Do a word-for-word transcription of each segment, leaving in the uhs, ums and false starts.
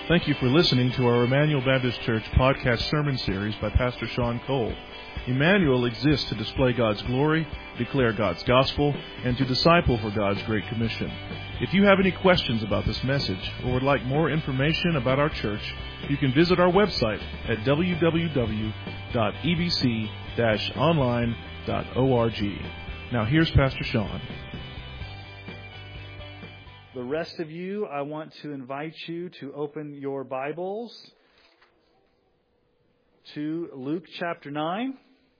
Thank you for listening to our Emmanuel Baptist Church podcast sermon series by Pastor Sean Cole. Emmanuel exists to display God's glory, declare God's gospel, and to disciple for God's Great Commission. If you have any questions about this message or would like more information about our church, you can visit our website at w w w dot e b c dash online dot org. Now here's Pastor Sean. The rest of you, I want to invite you to open your Bibles to Luke chapter nine.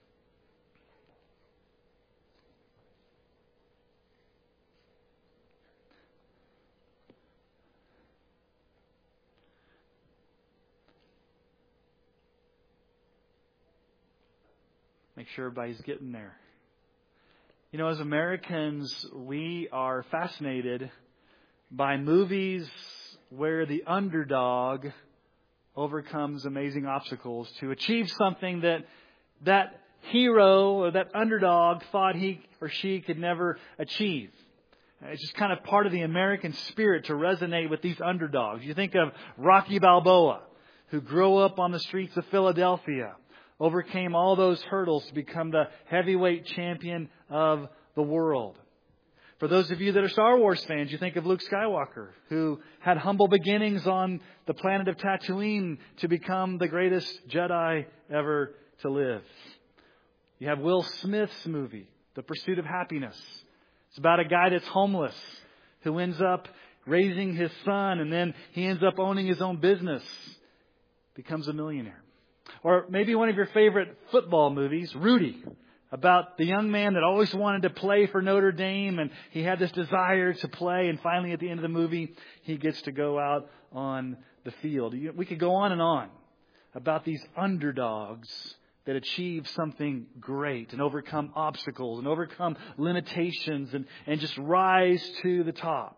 Make sure everybody's getting there. You know, as Americans, we are fascinated by movies where the underdog overcomes amazing obstacles to achieve something that that hero or that underdog thought he or she could never achieve. It's just kind of part of the American spirit to resonate with these underdogs. You think of Rocky Balboa, who grew up on the streets of Philadelphia, overcame all those hurdles to become the heavyweight champion of the world. For those of you that are Star Wars fans, you think of Luke Skywalker, who had humble beginnings on the planet of Tatooine to become the greatest Jedi ever to live. You have Will Smith's movie, The Pursuit of Happiness. It's about a guy that's homeless who ends up raising his son, and then he ends up owning his own business, becomes a millionaire. Or maybe one of your favorite football movies, Rudy, about the young man that always wanted to play for Notre Dame, and he had this desire to play, and finally at the end of the movie, he gets to go out on the field. We could go on and on about these underdogs that achieve something great and overcome obstacles and overcome limitations and, and just rise to the top.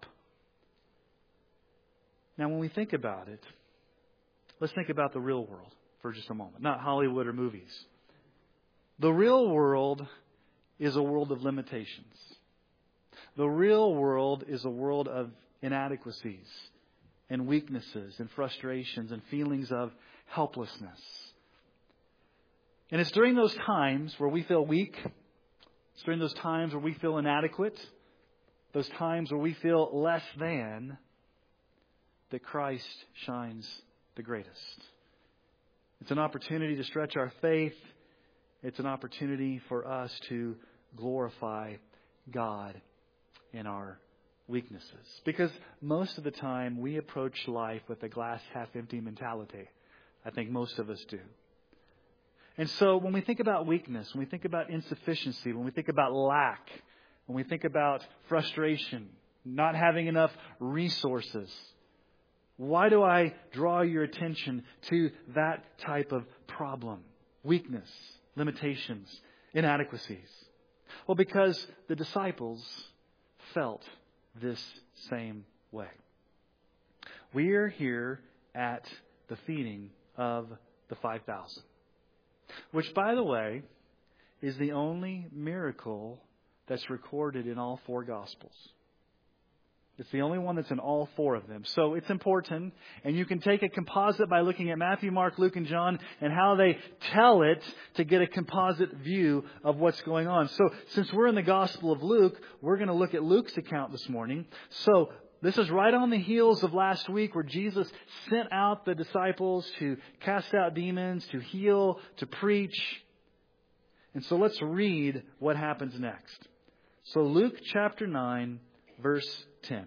Now, when we think about it, let's think about the real world for just a moment, not Hollywood or movies. The real world is a world of limitations. The real world is a world of inadequacies and weaknesses and frustrations and feelings of helplessness. And it's during those times where we feel weak, it's during those times where we feel inadequate, those times where we feel less than, that Christ shines the greatest. It's an opportunity to stretch our faith. It's an opportunity for us to glorify God in our weaknesses. Because most of the time we approach life with a glass half empty mentality. I think most of us do. And so when we think about weakness, when we think about insufficiency, when we think about lack, when we think about frustration, not having enough resources, why do I draw your attention to that type of problem? Weakness, limitations, inadequacies. Well, because the disciples felt this same way. We are here at the feeding of the five thousand. Which, by the way, is the only miracle that's recorded in all four Gospels. It's the only one that's in all four of them. So it's important. And you can take a composite by looking at Matthew, Mark, Luke, and John and how they tell it to get a composite view of what's going on. So since we're in the Gospel of Luke, we're going to look at Luke's account this morning. So this is right on the heels of last week where Jesus sent out the disciples to cast out demons, to heal, to preach. And so let's read what happens next. So Luke chapter nine, verse ten.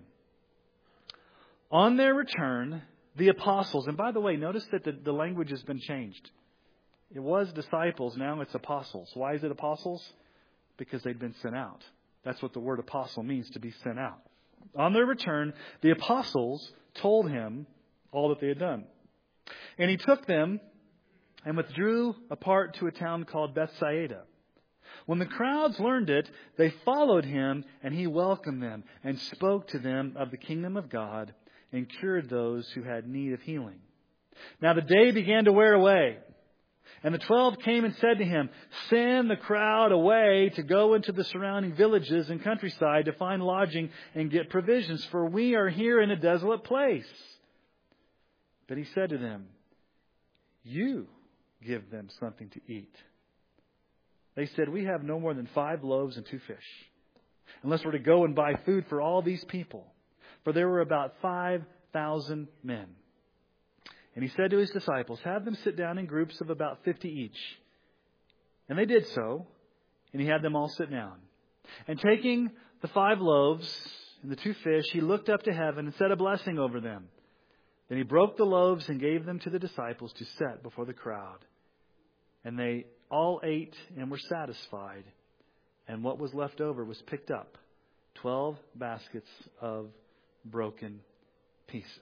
On their return, the apostles, and by the way, notice that the, the language has been changed. It was disciples, now it's apostles. Why is it apostles? Because they'd been sent out. That's what the word apostle means, to be sent out. On their return, the apostles told him all that they had done. And he took them and withdrew apart to a town called Bethsaida. When the crowds learned it, they followed him, and he welcomed them and spoke to them of the kingdom of God and cured those who had need of healing. Now the day began to wear away, And the twelve came and said to him, "Send the crowd away to go into the surrounding villages and countryside to find lodging and get provisions, for we are here in a desolate place." But he said to them, "You give them something to eat." They said, "We have no more than five loaves and two fish, unless we're to go and buy food for all these people." For there were about five thousand men. And he said to his disciples, "Have them sit down in groups of about fifty each." And they did so, and he had them all sit down. And taking the five loaves and the two fish, he looked up to heaven and said a blessing over them. Then he broke the loaves and gave them to the disciples to set before the crowd. And they all ate and were satisfied. And what was left over was picked up, twelve baskets of broken pieces.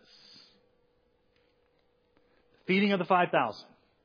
Feeding of the five thousand.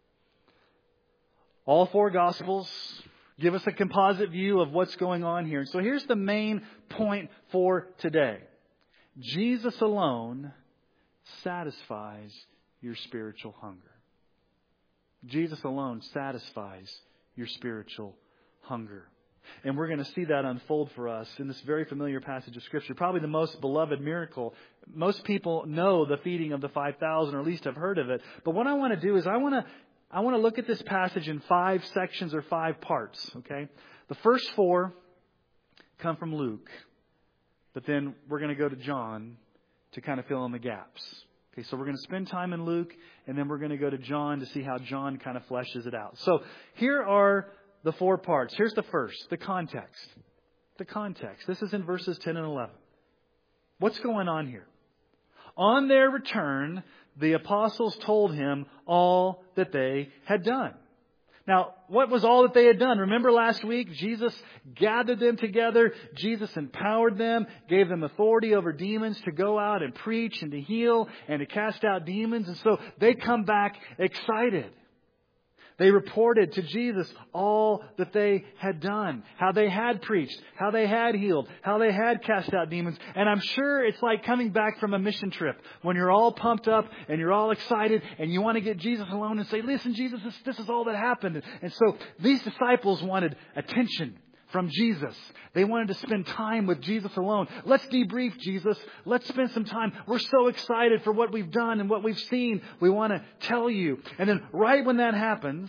All four Gospels give us a composite view of what's going on here. So here's the main point for today. Jesus alone satisfies your spiritual hunger. Jesus alone satisfies your spiritual hunger. And we're going to see that unfold for us in this very familiar passage of Scripture. Probably the most beloved miracle. Most people know the feeding of the five thousand, or at least have heard of it. But what I want to do is I want to I want to look at this passage in five sections or five parts. Okay, the first four come from Luke, but then we're going to go to John to kind of fill in the gaps. Okay, so we're going to spend time in Luke, and then we're going to go to John to see how John kind of fleshes it out. So here are the four parts. Here's the first, the context. The context. This is in verses ten and eleven. What's going on here? On their return, the apostles told him all that they had done. Now, what was all that they had done? Remember last week, Jesus gathered them together. Jesus empowered them, gave them authority over demons to go out and preach and to heal and to cast out demons. And so they come back excited. They reported to Jesus all that they had done, how they had preached, how they had healed, how they had cast out demons. And I'm sure it's like coming back from a mission trip when you're all pumped up and you're all excited and you want to get Jesus alone and say, "Listen, Jesus, this, this is all that happened." And so these disciples wanted attention from Jesus. They wanted to spend time with Jesus alone. Let's debrief, Jesus. Let's spend some time. We're so excited for what we've done and what we've seen. We want to tell you. And then right when that happens,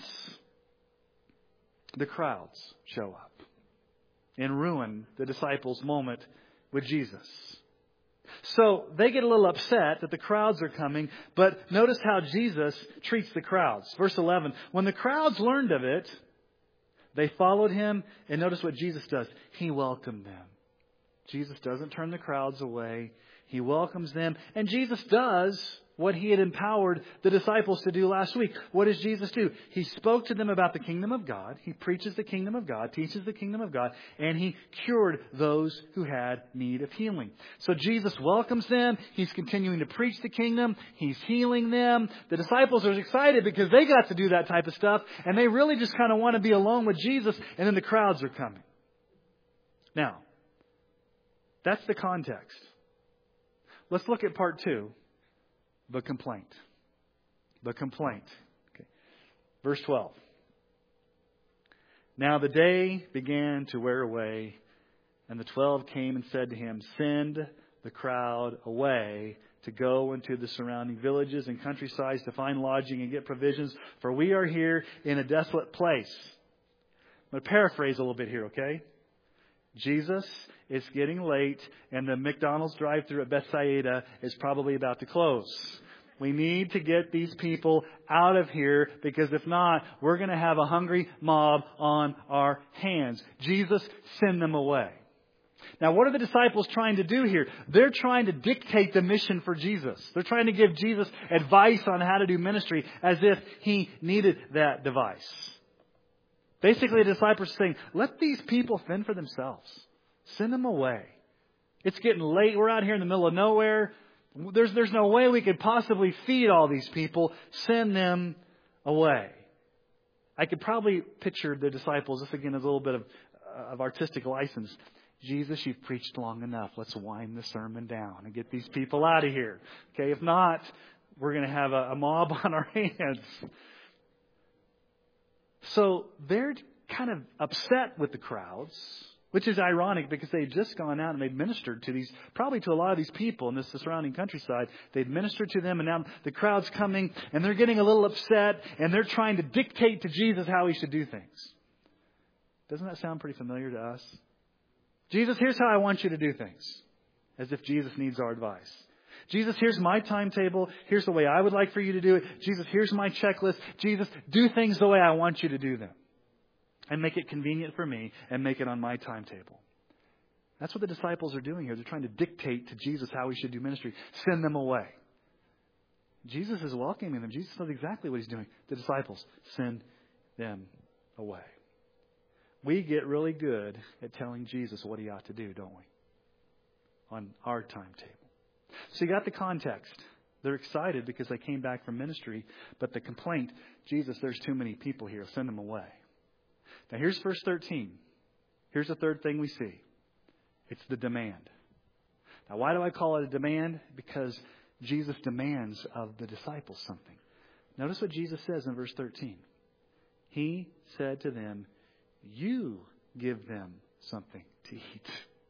the crowds show up and ruin the disciples' moment with Jesus. So they get a little upset that the crowds are coming, but notice how Jesus treats the crowds. Verse eleven, when the crowds learned of it, they followed him, and notice what Jesus does. He welcomed them. Jesus doesn't turn the crowds away. He welcomes them. And Jesus does what he had empowered the disciples to do last week. What does Jesus do? He spoke to them about the kingdom of God. He preaches the kingdom of God, teaches the kingdom of God, and he cured those who had need of healing. So Jesus welcomes them. He's continuing to preach the kingdom. He's healing them. The disciples are excited because they got to do that type of stuff, and they really just kind of want to be alone with Jesus, and then the crowds are coming. Now, that's the context. Let's look at part two. The complaint. The complaint. Okay. Verse twelve. Now the day began to wear away, and the twelve came and said to him, "Send the crowd away to go into the surrounding villages and countrysides to find lodging and get provisions, for we are here in a desolate place." I'm going to paraphrase a little bit here, okay? Jesus, it's getting late, and the McDonald's drive-thru at Bethsaida is probably about to close. We need to get these people out of here, because if not, we're going to have a hungry mob on our hands. Jesus, send them away. Now, what are the disciples trying to do here? They're trying to dictate the mission for Jesus. They're trying to give Jesus advice on how to do ministry as if he needed that device. Basically, the disciples are saying, let these people fend for themselves. Send them away. It's getting late. We're out here in the middle of nowhere. There's, there's no way we could possibly feed all these people. Send them away. I could probably picture the disciples, this again is a little bit of, uh, of artistic license. Jesus, you've preached long enough. Let's wind the sermon down and get these people out of here. Okay, if not, we're going to have a, a mob on our hands. So they're kind of upset with the crowds Which is ironic because they had just gone out and they'd ministered to these, probably to a lot of these people in this surrounding countryside. They'd ministered to them, and now the crowd's coming and they're getting a little upset and they're trying to dictate to Jesus how he should do things. Doesn't that sound pretty familiar to us? Jesus, here's how I want you to do things. As if Jesus needs our advice. Jesus, here's my timetable. Here's the way I would like for you to do it. Jesus, here's my checklist. Jesus, do things the way I want you to do them. And make it convenient for me and make it on my timetable. That's what the disciples are doing here. They're trying to dictate to Jesus how he should do ministry. Send them away. Jesus is welcoming them. Jesus knows exactly what he's doing. The disciples, send them away. We get really good at telling Jesus what he ought to do, don't we? On our timetable. So you got the context. They're excited because they came back from ministry. But the complaint, Jesus, there's too many people here. Send them away. Now here's verse thirteen. Here's the third thing we see. It's the demand. Now why do I call it a demand? Because Jesus demands of the disciples something. Notice what Jesus says in verse thirteen. He said to them, you give them something to eat.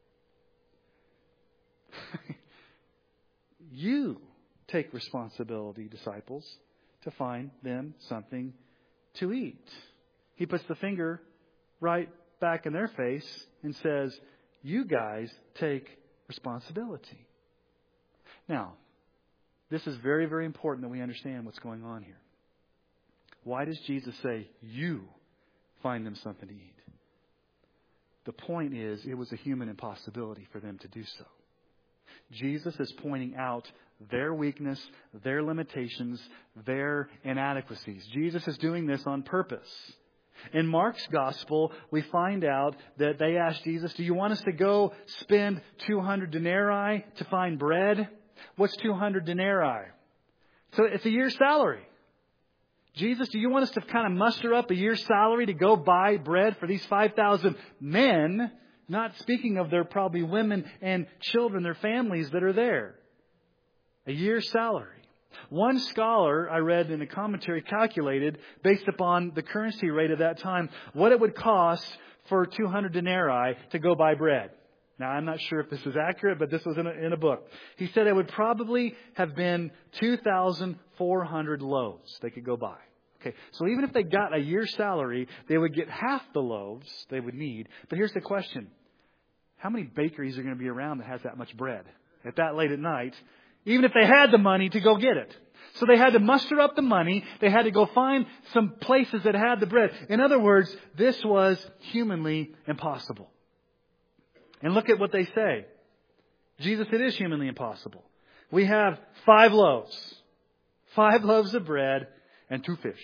You take responsibility, disciples, to find them something to eat. He puts the finger right back in their face and says, you guys take responsibility. Now, this is very, very important that we understand what's going on here. Why does Jesus say, you find them something to eat? The point is, it was a human impossibility for them to do so. Jesus is pointing out their weakness, their limitations, their inadequacies. Jesus is doing this on purpose. In Mark's gospel, we find out that they asked Jesus, do you want us to go spend two hundred denarii to find bread? What's two hundred denarii? So it's a year's salary. Jesus, do you want us to kind of muster up a year's salary to go buy bread for these five thousand men? Not speaking of their probably women and children, their families that are there. A year's salary. One scholar I read in a commentary calculated, based upon the currency rate of that time, what it would cost for two hundred denarii to go buy bread. Now, I'm not sure if this is accurate, but this was in a, in a book. He said it would probably have been two thousand four hundred loaves they could go buy. Okay, so even if they got a year's salary, they would get half the loaves they would need. But here's the question. How many bakeries are going to be around that has that much bread at that late at night? Even if they had the money to go get it. So they had to muster up the money. They had to go find some places that had the bread. In other words, this was humanly impossible. And look at what they say. Jesus, it is humanly impossible. We have five loaves. Five loaves of bread and two fish.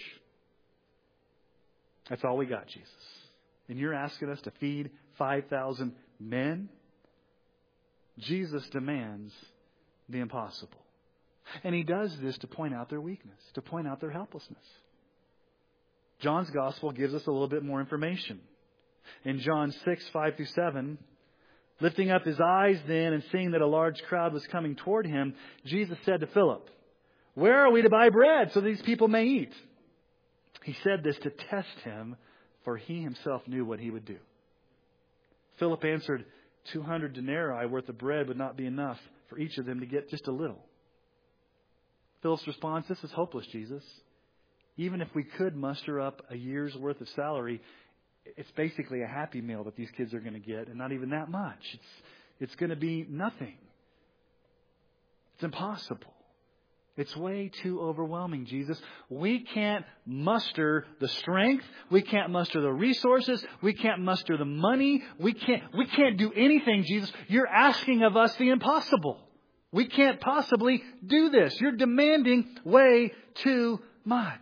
That's all we got, Jesus. And you're asking us to feed five thousand men? Jesus demands the impossible. And he does this to point out their weakness, to point out their helplessness. John's gospel gives us a little bit more information. In John six, five through seven, lifting up his eyes then and seeing that a large crowd was coming toward him, Jesus said to Philip, where are we to buy bread so these people may eat? He said this to test him, for he himself knew what he would do. Philip answered, two hundred denarii worth of bread would not be enough for each of them to get just a little. Philip's response, this is hopeless, Jesus. Even if we could muster up a year's worth of salary, it's basically a Happy Meal that these kids are going to get, and not even that much. It's, it's going to be nothing. It's impossible. It's way too overwhelming, Jesus. We can't muster the strength. We can't muster the resources. We can't muster the money. We can't, we can't do anything, Jesus. You're asking of us the impossible. We can't possibly do this. You're demanding way too much.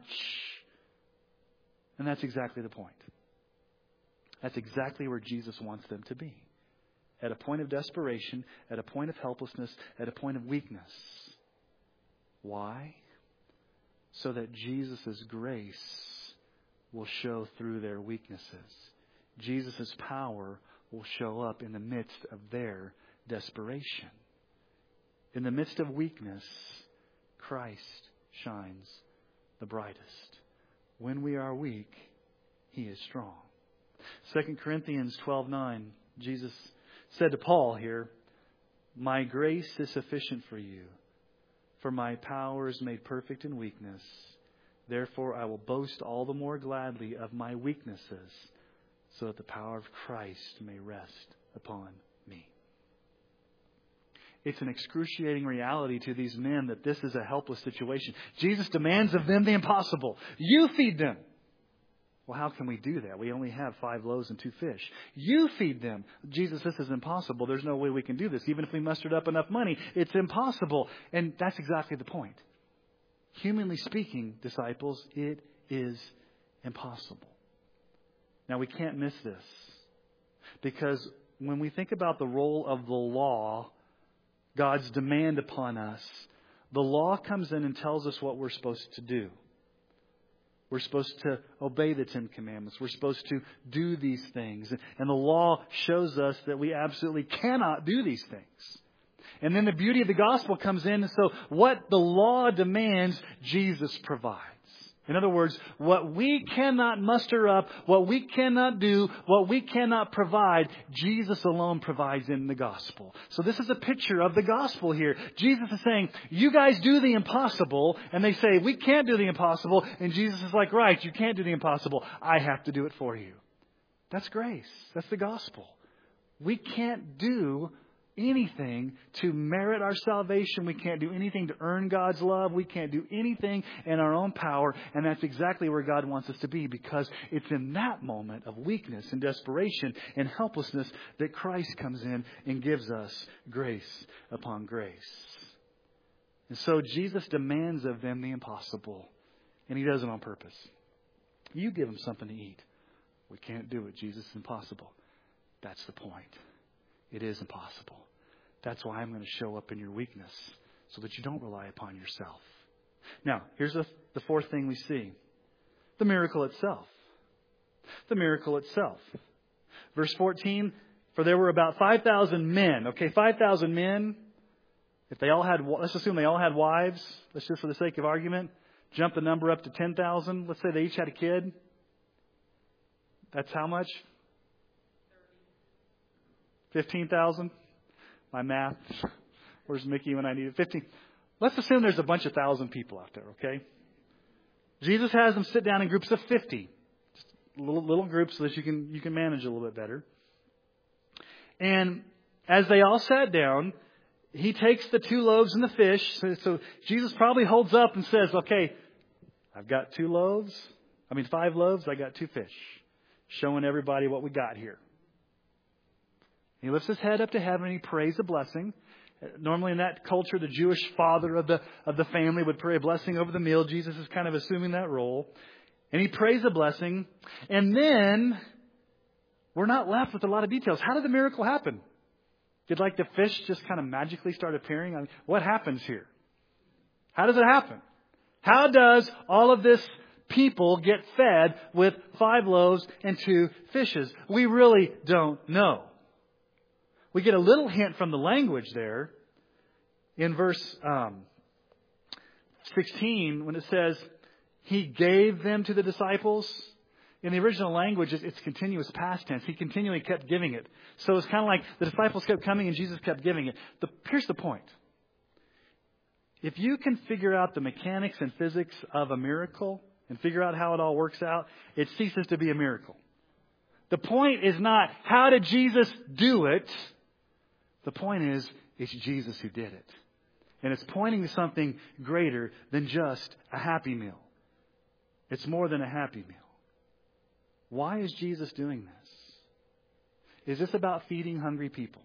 And that's exactly the point. That's exactly where Jesus wants them to be. At a point of desperation, at a point of helplessness, at a point of weakness. Why? So that Jesus' grace will show through their weaknesses. Jesus' power will show up in the midst of their desperation. In the midst of weakness, Christ shines the brightest. When we are weak, He is strong. Second Corinthians twelve nine, Jesus said to Paul here, "My grace is sufficient for you, for my power is made perfect in weakness. Therefore I will boast all the more gladly of my weaknesses, so that the power of Christ may rest upon me." It's an excruciating reality to these men that this is a helpless situation. Jesus demands of them the impossible. You feed them. Well, how can we do that? We only have five loaves and two fish. You feed them. Jesus, this is impossible. There's no way we can do this. Even if we mustered up enough money, it's impossible. And that's exactly the point. Humanly speaking, disciples, it is impossible. Now, we can't miss this. Because when we think about the role of the law, God's demand upon us, the law comes in and tells us what we're supposed to do. We're supposed to obey the Ten Commandments. We're supposed to do these things. And the law shows us that we absolutely cannot do these things. And then the beauty of the gospel comes in. And so what the law demands, Jesus provides. In other words, what we cannot muster up, what we cannot do, what we cannot provide, Jesus alone provides in the gospel. So this is a picture of the gospel here. Jesus is saying, you guys do the impossible. And they say, we can't do the impossible. And Jesus is like, right, you can't do the impossible. I have to do it for you. That's grace. That's the gospel. We can't do anything to merit our salvation. We can't do anything to earn God's love. We can't do anything in our own power. And that's exactly where God wants us to be, because it's in that moment of weakness and desperation and helplessness that Christ comes in and gives us grace upon grace. And so Jesus demands of them the impossible, and He does it on purpose. You give them something to eat. We can't do it, Jesus. It's impossible. That's the point. It is impossible. That's why I'm going to show up in your weakness, so that you don't rely upon yourself. Now, here's the, the fourth thing we see. The miracle itself. The miracle itself. Verse fourteen, for there were about five thousand men. Okay, five thousand men. If they all had, let's assume they all had wives. Let's just, for the sake of argument, jump the number up to ten thousand. Let's say they each had a kid. That's how much? fifteen thousand. My math. Where's Mickey when I need it? fifteen. Let's assume there's a bunch of thousand people out there, okay? Jesus has them sit down in groups of fifty. Just little, little groups so that you can, you can manage a little bit better. And as they all sat down, He takes the two loaves and the fish. So, so Jesus probably holds up and says, okay, I've got two loaves. I mean, five loaves. I got two fish. Showing everybody what we got here. He lifts his head up to heaven and he prays a blessing. Normally in that culture, the Jewish father of the of the family would pray a blessing over the meal. Jesus is kind of assuming that role. And He prays a blessing. And then we're not left with a lot of details. How did the miracle happen? Did like the fish just kind of magically start appearing? I mean, what happens here? How does it happen? How does all of this people get fed with five loaves and two fishes? We really don't know. We get a little hint from the language there in verse um, sixteen when it says, He gave them to the disciples. In the original language, it's continuous past tense. He continually kept giving it. So it's kind of like the disciples kept coming and Jesus kept giving it. The, here's the point. If you can figure out the mechanics and physics of a miracle and figure out how it all works out, it ceases to be a miracle. The point is not, how did Jesus do it? The point is, it's Jesus who did it. And it's pointing to something greater than just a happy meal. It's more than a happy meal. Why is Jesus doing this? Is this about feeding hungry people?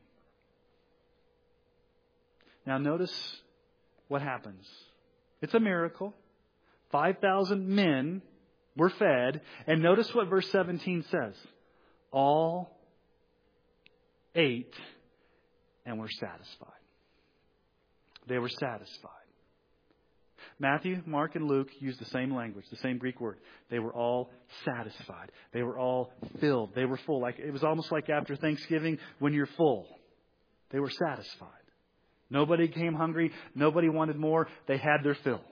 Now notice what happens. It's a miracle. five thousand men were fed. And notice what verse seventeen says. All ate and were satisfied. They were satisfied. Matthew, Mark, and Luke use the same language, the same Greek word. They were all satisfied. They were all filled. They were full. Like it was almost like after Thanksgiving when you're full. They were satisfied. Nobody came hungry. Nobody wanted more. They had their fill.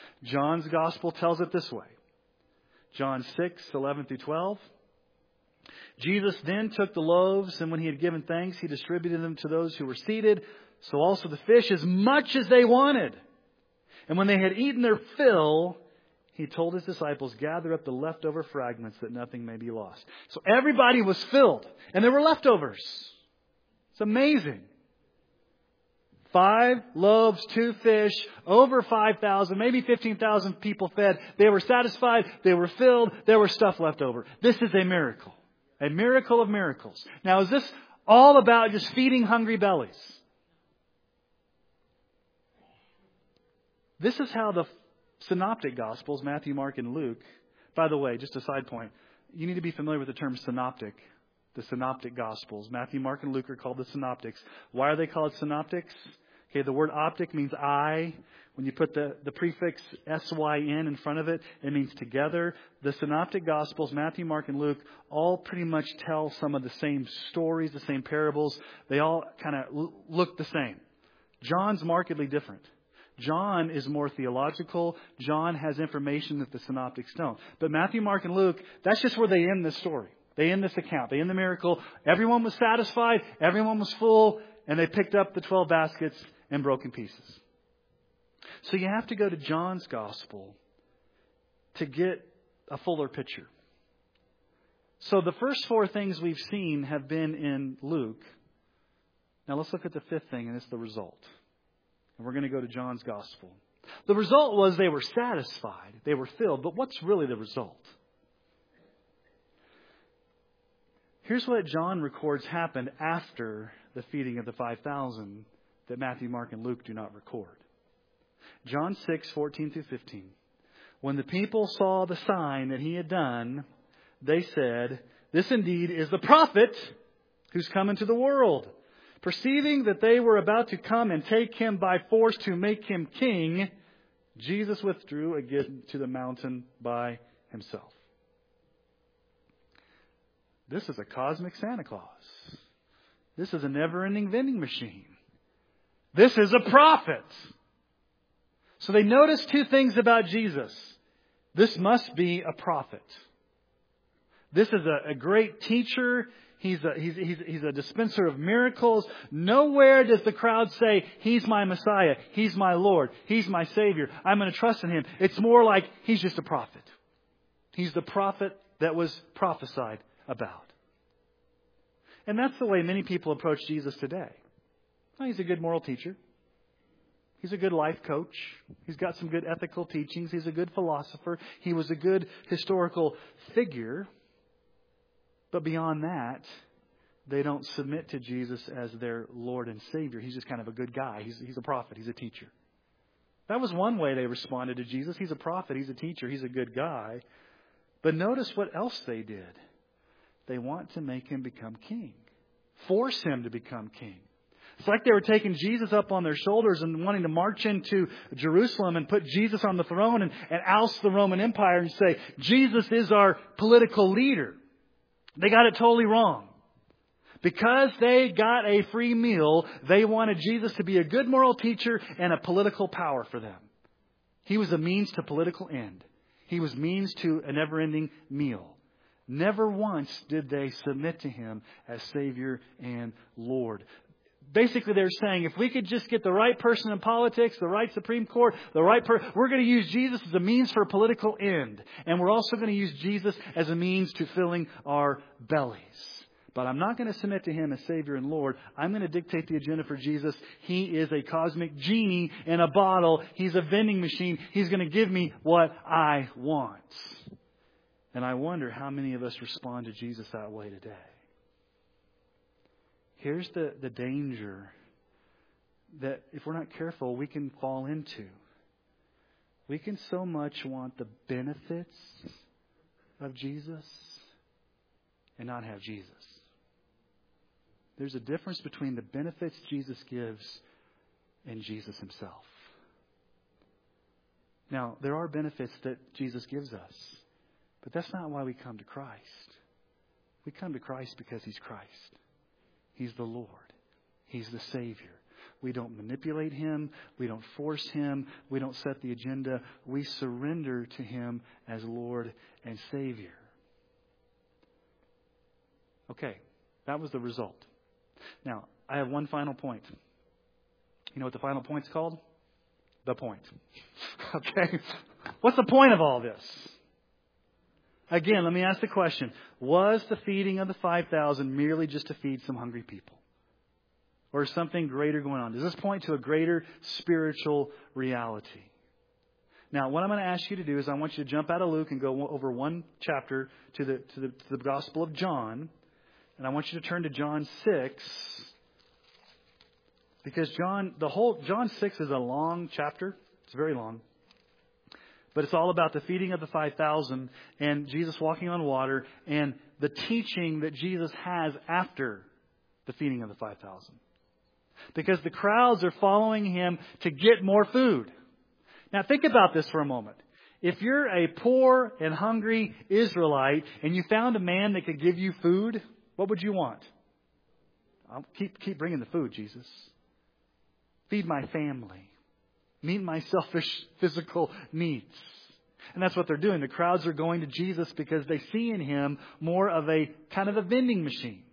John's gospel tells it this way. John six, eleven through twelve. Jesus then took the loaves, and when he had given thanks, he distributed them to those who were seated. So also the fish, as much as they wanted. And when they had eaten their fill, he told his disciples, gather up the leftover fragments that nothing may be lost. So everybody was filled, and there were leftovers. It's amazing. Five loaves, two fish, over five thousand, maybe fifteen thousand people fed. They were satisfied. They were filled. There was stuff left over. This is a miracle. A miracle of miracles. Now, is this all about just feeding hungry bellies? This is how the synoptic Gospels, Matthew, Mark, and Luke, by the way, just a side point, you need to be familiar with the term synoptic. The synoptic Gospels, Matthew, Mark, and Luke are called the synoptics. Why are they called synoptics? Okay, the word optic means eye. When you put the, the prefix S Y N in front of it, it means together. The synoptic Gospels, Matthew, Mark, and Luke, all pretty much tell some of the same stories, the same parables. They all kind of look the same. John's markedly different. John is more theological. John has information that the synoptics don't. But Matthew, Mark, and Luke, that's just where they end this story. They end this account. They end the miracle. Everyone was satisfied. Everyone was full. And they picked up the twelve baskets in broken pieces. So you have to go to John's Gospel to get a fuller picture. So the first four things we've seen have been in Luke. Now let's look at the fifth thing, and it's the result. And we're going to go to John's Gospel. The result was they were satisfied. They were filled. But what's really the result? Here's what John records happened after the feeding of the five thousand that Matthew, Mark, and Luke do not record. John six, fourteen through fifteen. When the people saw the sign that he had done, they said, this indeed is the prophet who's come into the world. Perceiving that they were about to come and take him by force to make him king, Jesus withdrew again to the mountain by himself. This is a cosmic Santa Claus. This is a never-ending vending machine. This is a prophet. So they noticed two things about Jesus. This must be a prophet. This is a, a great teacher. He's a, he's, he's, he's a dispenser of miracles. Nowhere does the crowd say, he's my Messiah. He's my Lord. He's my Savior. I'm going to trust in him. It's more like he's just a prophet. He's the prophet that was prophesied about. And that's the way many people approach Jesus today. Well, he's a good moral teacher. He's a good life coach. He's got some good ethical teachings. He's a good philosopher. He was a good historical figure. But beyond that, they don't submit to Jesus as their Lord and Savior. He's just kind of a good guy. He's, he's a prophet. He's a teacher. That was one way they responded to Jesus. He's a prophet. He's a teacher. He's a good guy. But notice what else they did. They want to make him become king. Force him to become king. It's like they were taking Jesus up on their shoulders and wanting to march into Jerusalem and put Jesus on the throne and, and oust the Roman Empire and say, Jesus is our political leader. They got it totally wrong. Because they got a free meal, they wanted Jesus to be a good moral teacher and a political power for them. He was a means to political end. He was means to a never-ending meal. Never once did they submit to him as Savior and Lord. Basically, they're saying, if we could just get the right person in politics, the right Supreme Court, the right person, we're going to use Jesus as a means for a political end. And we're also going to use Jesus as a means to filling our bellies. But I'm not going to submit to him as Savior and Lord. I'm going to dictate the agenda for Jesus. He is a cosmic genie in a bottle. He's a vending machine. He's going to give me what I want. And I wonder how many of us respond to Jesus that way today. Here's the, the danger that if we're not careful, we can fall into. We can so much want the benefits of Jesus and not have Jesus. There's a difference between the benefits Jesus gives and Jesus himself. Now, there are benefits that Jesus gives us, but that's not why we come to Christ. We come to Christ because he's Christ. He's the Lord. He's the Savior. We don't manipulate him. We don't force him. We don't set the agenda. We surrender to him as Lord and Savior. Okay, that was the result. Now, I have one final point. You know what the final point's called? The point. Okay? What's the point of all this? Again, let me ask the question. Was the feeding of the five thousand merely just to feed some hungry people? Or is something greater going on? Does this point to a greater spiritual reality? Now, what I'm going to ask you to do is I want you to jump out of Luke and go over one chapter to the, to the, to the Gospel of John. And I want you to turn to John six. Because John, the whole, John six is a long chapter. It's very long. But it's all about the feeding of the five thousand and Jesus walking on water and the teaching that Jesus has after the feeding of the five thousand. Because the crowds are following him to get more food. Now think about this for a moment. If you're a poor and hungry Israelite and you found a man that could give you food, what would you want? I'll keep, keep bringing the food, Jesus. Feed my family. Meet my selfish physical needs. And that's what they're doing. The crowds are going to Jesus because they see in him more of a kind of a vending machine.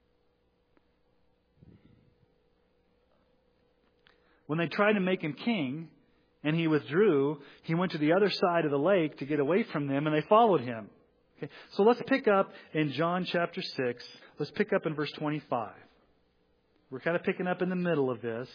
When they tried to make him king and he withdrew, he went to the other side of the lake to get away from them and they followed him. Okay. So let's pick up in John chapter six. Let's pick up in verse twenty-five. We're kind of picking up in the middle of this.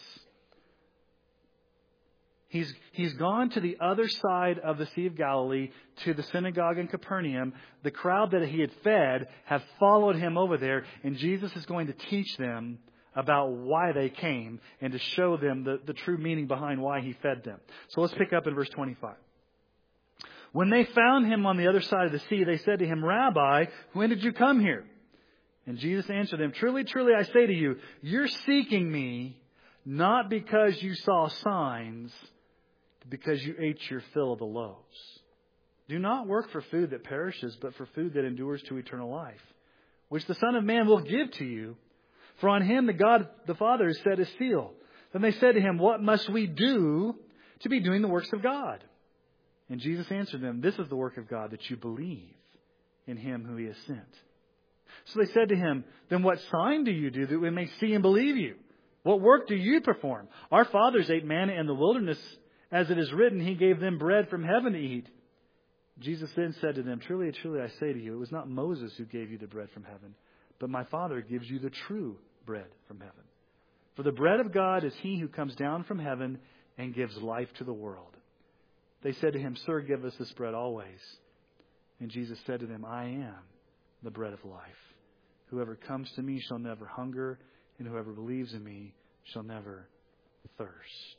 He's, he's gone to the other side of the Sea of Galilee to the synagogue in Capernaum. The crowd that he had fed have followed him over there. And Jesus is going to teach them about why they came and to show them the, the true meaning behind why he fed them. So let's pick up in verse twenty-five. When they found him on the other side of the sea, they said to him, Rabbi, when did you come here? And Jesus answered them, Truly, truly, I say to you, you're seeking me not because you saw signs, because you ate your fill of the loaves. Do not work for food that perishes, but for food that endures to eternal life, which the Son of Man will give to you. For on him the God the Father has set his seal. Then they said to him, What must we do to be doing the works of God? And Jesus answered them, This is the work of God, that you believe in him who he has sent. So they said to him, Then what sign do you do that we may see and believe you? What work do you perform? Our fathers ate manna in the wilderness. As it is written, he gave them bread from heaven to eat. Jesus then said to them, Truly, truly, I say to you, it was not Moses who gave you the bread from heaven, but my Father gives you the true bread from heaven. For the bread of God is he who comes down from heaven and gives life to the world. They said to him, Sir, give us this bread always. And Jesus said to them, I am the bread of life. Whoever comes to me shall never hunger, and whoever believes in me shall never thirst.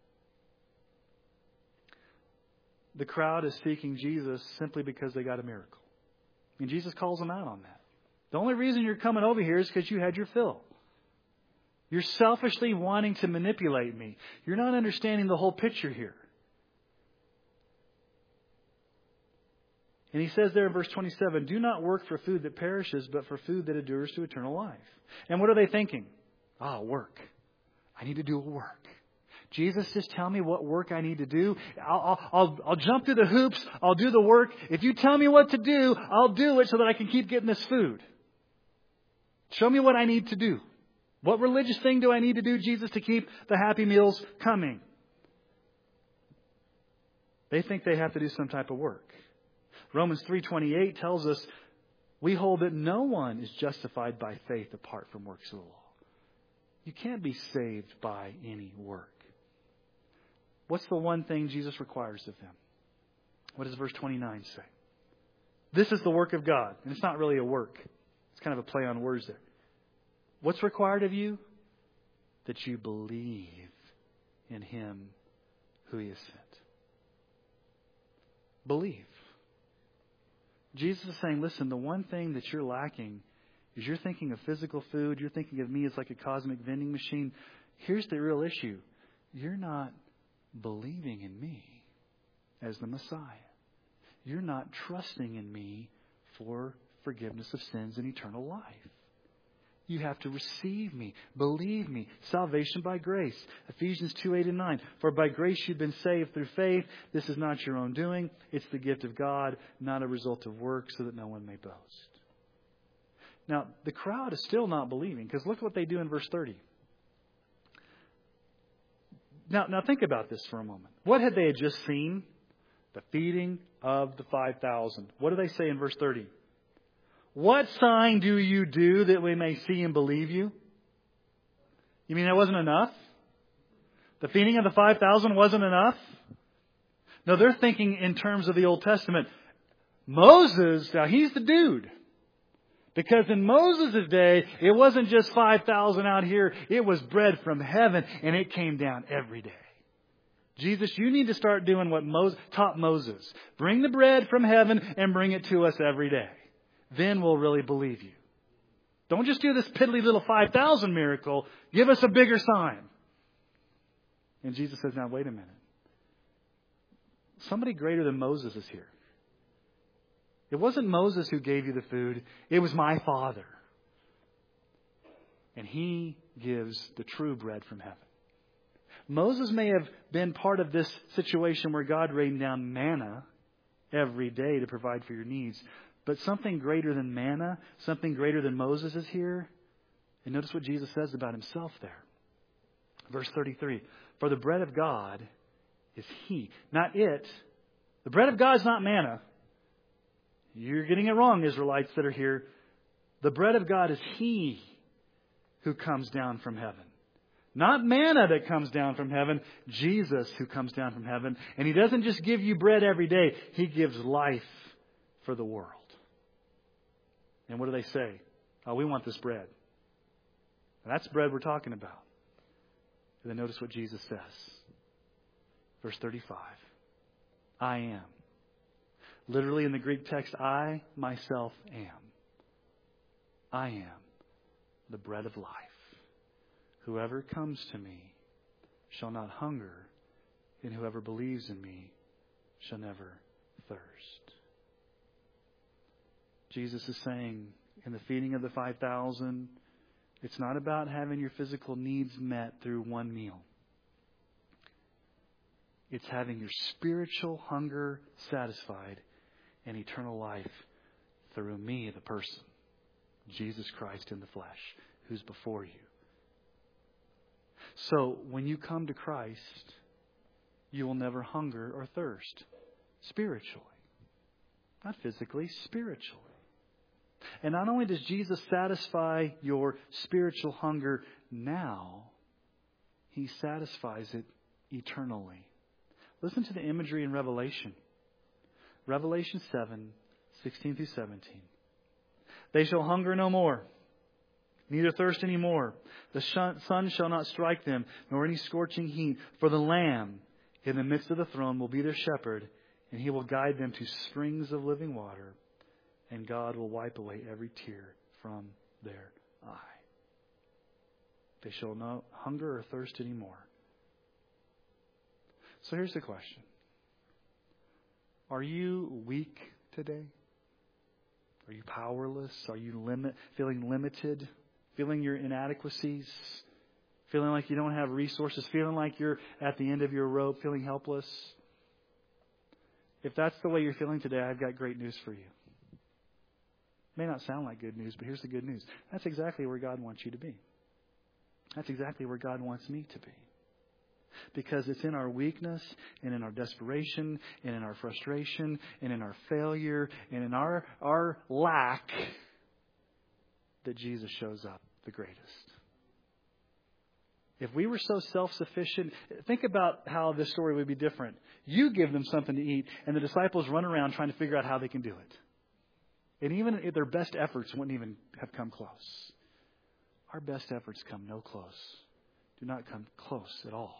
The crowd is seeking Jesus simply because they got a miracle. And Jesus calls them out on that. The only reason you're coming over here is because you had your fill. You're selfishly wanting to manipulate me. You're not understanding the whole picture here. And he says there in verse twenty-seven, Do not work for food that perishes, but for food that endures to eternal life. And what are they thinking? Ah, oh, work. I need to do work. Jesus, just tell me what work I need to do. I'll, I'll, I'll jump through the hoops. I'll do the work. If you tell me what to do, I'll do it so that I can keep getting this food. Show me what I need to do. What religious thing do I need to do, Jesus, to keep the happy meals coming? They think they have to do some type of work. Romans three twenty-eight tells us we hold that no one is justified by faith apart from works of the law. You can't be saved by any work. What's the one thing Jesus requires of them? What does verse twenty-nine say? This is the work of God. And it's not really a work. It's kind of a play on words there. What's required of you? That you believe in him who he has sent. Believe. Jesus is saying, listen, the one thing that you're lacking is you're thinking of physical food. You're thinking of me as like a cosmic vending machine. Here's the real issue. You're not believing in me as the Messiah. You're not trusting in me for forgiveness of sins and eternal life. You have to receive me, believe me. Salvation by grace. Ephesians two, eight and nine. For by grace you've been saved through faith. This is not your own doing. It's the gift of God, not a result of works, so that no one may boast. Now, the crowd is still not believing, because look what they do in verse thirty. Now, now think about this for a moment. What had they just seen? The feeding of the five thousand. What do they say in verse thirty? What sign do you do that we may see and believe you? You mean that wasn't enough? The feeding of the five thousand wasn't enough? No, they're thinking in terms of the Old Testament. Moses, now he's the dude. Because in Moses' day, it wasn't just five thousand out here. It was bread from heaven, and it came down every day. Jesus, you need to start doing what Moses taught Moses. Bring the bread from heaven and bring it to us every day. Then we'll really believe you. Don't just do this piddly little five thousand miracle. Give us a bigger sign. And Jesus says, now wait a minute. Somebody greater than Moses is here. It wasn't Moses who gave you the food. It was my Father. And He gives the true bread from heaven. Moses may have been part of this situation where God rained down manna every day to provide for your needs. But something greater than manna, something greater than Moses is here. And notice what Jesus says about Himself there. Verse thirty-three. For the bread of God is He, not it. The bread of God is not manna. You're getting it wrong, Israelites that are here. The bread of God is He who comes down from heaven. Not manna that comes down from heaven. Jesus who comes down from heaven. And He doesn't just give you bread every day. He gives life for the world. And what do they say? Oh, we want this bread. And that's bread we're talking about. And then notice what Jesus says. Verse thirty-five. I am. Literally in the Greek text, I myself am. I am the bread of life. Whoever comes to me shall not hunger, and whoever believes in me shall never thirst. Jesus is saying in the feeding of the five thousand, it's not about having your physical needs met through one meal. It's having your spiritual hunger satisfied and eternal life through me, the person, Jesus Christ in the flesh, who's before you. So when you come to Christ, you will never hunger or thirst spiritually. Not physically, spiritually. And not only does Jesus satisfy your spiritual hunger now, He satisfies it eternally. Listen to the imagery in Revelation. Revelation seven, sixteen through seventeen. They shall hunger no more, neither thirst any more. The sun shall not strike them, nor any scorching heat. For the Lamb in the midst of the throne will be their shepherd, and He will guide them to springs of living water, and God will wipe away every tear from their eye. They shall not hunger or thirst any more. So here's the question. Are you weak today? Are you powerless? Are you limit, feeling limited? Feeling your inadequacies? Feeling like you don't have resources? Feeling like you're at the end of your rope? Feeling helpless? If that's the way you're feeling today, I've got great news for you. It may not sound like good news, but here's the good news. That's exactly where God wants you to be. That's exactly where God wants me to be. Because it's in our weakness and in our desperation and in our frustration and in our failure and in our, our lack that Jesus shows up the greatest. If we were so self-sufficient, think about how this story would be different. You give them something to eat and the disciples run around trying to figure out how they can do it. And even if their best efforts wouldn't even have come close. Our best efforts come no close. Do not come close at all.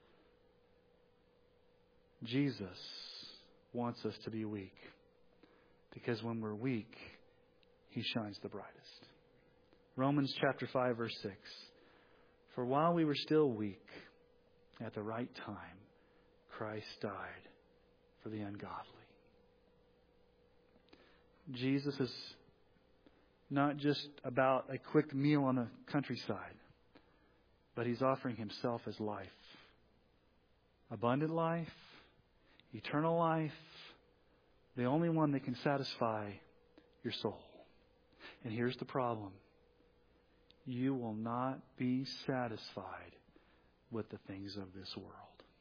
Jesus wants us to be weak. Because when we're weak, He shines the brightest. Romans chapter five, verse six. For while we were still weak, at the right time, Christ died for the ungodly. Jesus is not just about a quick meal on the countryside, but He's offering Himself as life. Abundant life, eternal life, the only one that can satisfy your soul. And here's the problem. You will not be satisfied with the things of this world.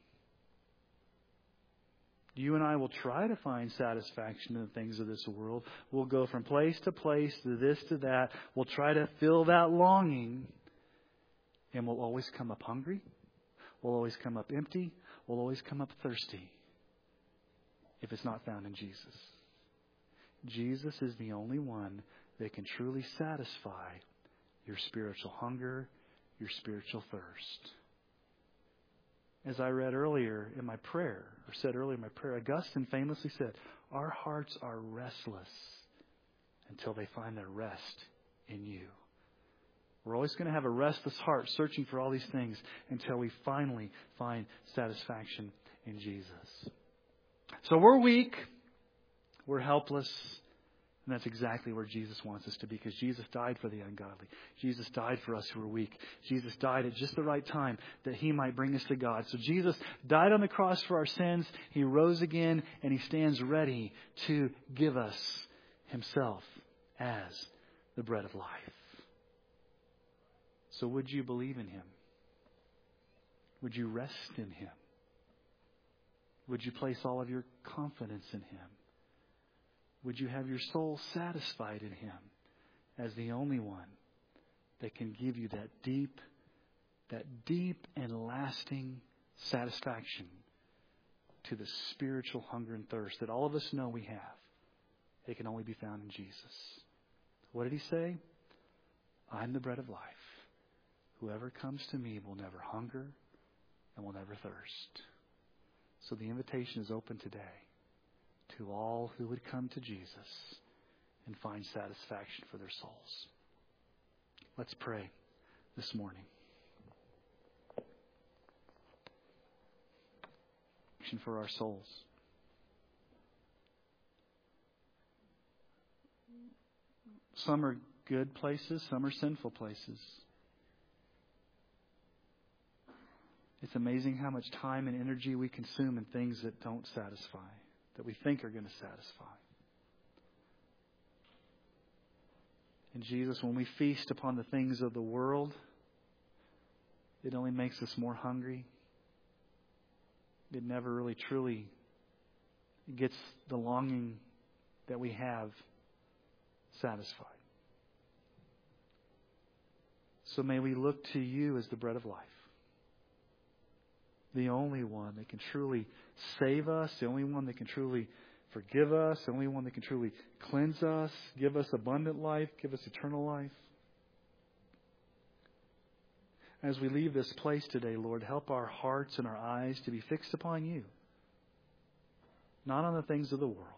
You and I will try to find satisfaction in the things of this world. We'll go from place to place, to this to that. We'll try to fill that longing. And we'll always come up hungry. We'll always come up empty. We'll always come up thirsty. If it's not found in Jesus. Jesus is the only one that can truly satisfy your spiritual hunger, your spiritual thirst. As I read earlier in my prayer, or said earlier in my prayer, Augustine famously said, our hearts are restless until they find their rest in you. We're always going to have a restless heart searching for all these things until we finally find satisfaction in Jesus. So we're weak, we're helpless, and that's exactly where Jesus wants us to be, because Jesus died for the ungodly. Jesus died for us who are weak. Jesus died at just the right time that He might bring us to God. So Jesus died on the cross for our sins. He rose again, and He stands ready to give us Himself as the bread of life. So would you believe in Him? Would you rest in Him? Would you place all of your confidence in Him? Would you have your soul satisfied in Him as the only one that can give you that deep, that deep and lasting satisfaction to the spiritual hunger and thirst that all of us know we have? It can only be found in Jesus. What did He say? I'm the bread of life. Whoever comes to me will never hunger and will never thirst. So the invitation is open today to all who would come to Jesus and find satisfaction for their souls. Let's pray this morning. For our souls. Some are good places, some are sinful places. It's amazing how much time and energy we consume in things that don't satisfy, that we think are going to satisfy. And Jesus, when we feast upon the things of the world, it only makes us more hungry. It never really truly gets the longing that we have satisfied. So may we look to You as the bread of life. The only one that can truly save us, the only one that can truly forgive us, the only one that can truly cleanse us, give us abundant life, give us eternal life. As we leave this place today, Lord, help our hearts and our eyes to be fixed upon You, not on the things of the world.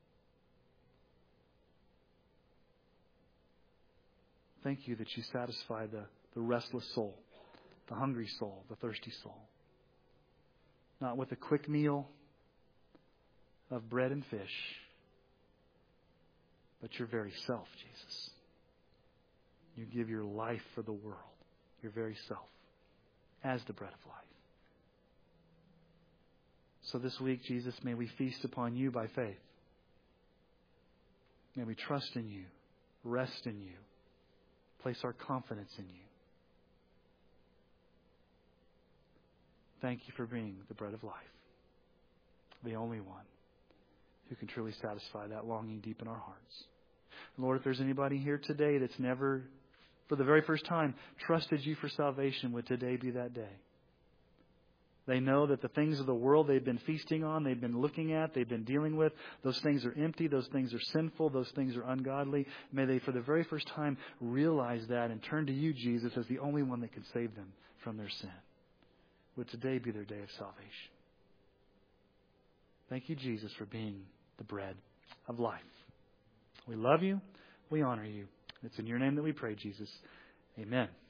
Thank You that You satisfy the, the restless soul, the hungry soul, the thirsty soul. Not with a quick meal of bread and fish, but Your very self, Jesus. You give Your life for the world, Your very self, as the bread of life. So this week, Jesus, may we feast upon You by faith. May we trust in You, rest in You, place our confidence in You. Thank You for being the bread of life, the only one who can truly satisfy that longing deep in our hearts. Lord, if there's anybody here today that's never, for the very first time, trusted You for salvation, would today be that day? They know that the things of the world they've been feasting on, they've been looking at, they've been dealing with, those things are empty, those things are sinful, those things are ungodly. May they, for the very first time, realize that and turn to You, Jesus, as the only one that can save them from their sin. Would today be their day of salvation. Thank You, Jesus, for being the bread of life. We love You. We honor You. It's in Your name that we pray, Jesus. Amen.